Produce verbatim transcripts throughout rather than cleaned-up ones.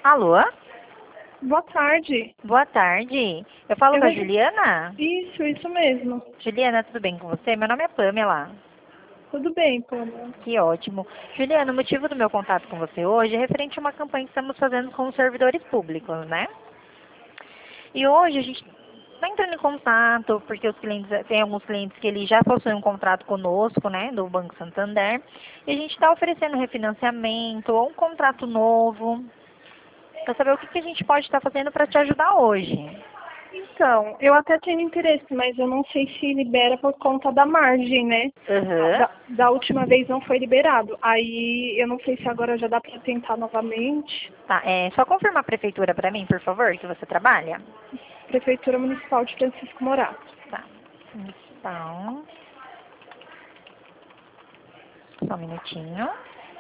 Alô? Boa tarde. Boa tarde. Eu falo Eu com a rece- Juliana? Isso, isso mesmo. Juliana, tudo bem com você? Meu nome é Pamela. Tudo bem, Pamela. Que ótimo. Juliana, o motivo do meu contato com você hoje é referente a uma campanha que estamos fazendo com os servidores públicos, né? E hoje a gente está entrando em contato, porque os clientes, tem alguns clientes que eles já possuem um contrato conosco, né, do Banco Santander, e a gente está oferecendo refinanciamento ou um contrato novo, para saber o que, que a gente pode estar fazendo para te ajudar hoje. Então, eu até tenho interesse, mas eu não sei se libera por conta da margem, né? Aham. Da, da última vez não foi liberado. Aí eu não sei se agora já dá para tentar novamente. Tá, é, só confirma a prefeitura para mim, por favor, que você trabalha. Prefeitura Municipal de Francisco Morato. Tá. Então, só um minutinho.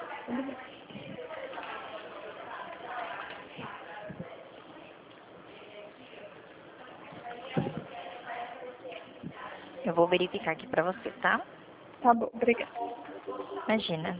Eu vou verificar aqui para você, tá? Tá bom, obrigada. Imagina.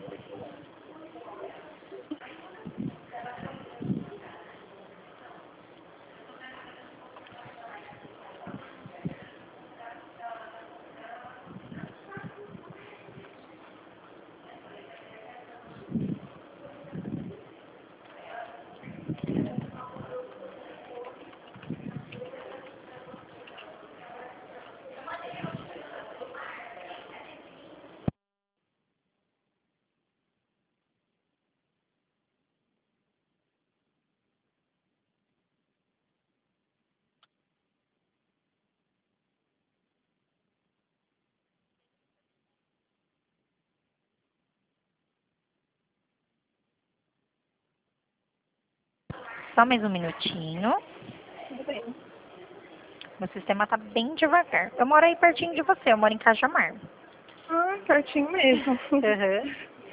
Só mais um minutinho. Tudo bem. Meu sistema tá bem devagar. Eu moro aí pertinho de você, eu moro em Cajamar. Ah, pertinho mesmo. Uhum.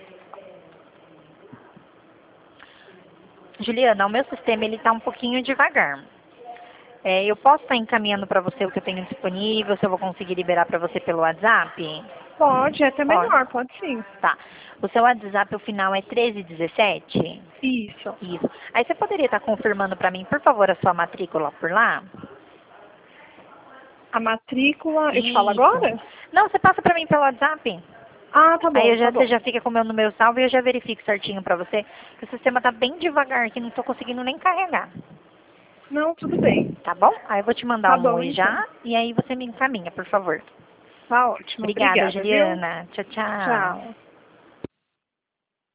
Juliana, o meu sistema ele tá um pouquinho devagar. É, eu posso estar encaminhando para você o que eu tenho disponível, se eu vou conseguir liberar para você pelo WhatsApp? Pode, é até Pode. melhor, pode sim. Tá. O seu WhatsApp, o final é treze dezessete? Isso. Isso. Aí você poderia estar confirmando para mim, por favor, a sua matrícula por lá? A matrícula, eu te falo Isso. agora? Não, você passa para mim pelo WhatsApp. Ah, tá Aí bom, eu tá já, você bom. já fica com o meu número salvo e eu já verifico certinho para você. Que o sistema tá bem devagar aqui, não tô conseguindo nem carregar. Não, tudo bem. Tá bom? Aí eu vou te mandar Tá um bom, oi então. já e aí você me encaminha, por favor. Tá ótimo. Obrigada, Obrigada, viu? Juliana. Tchau, tchau. Tchau.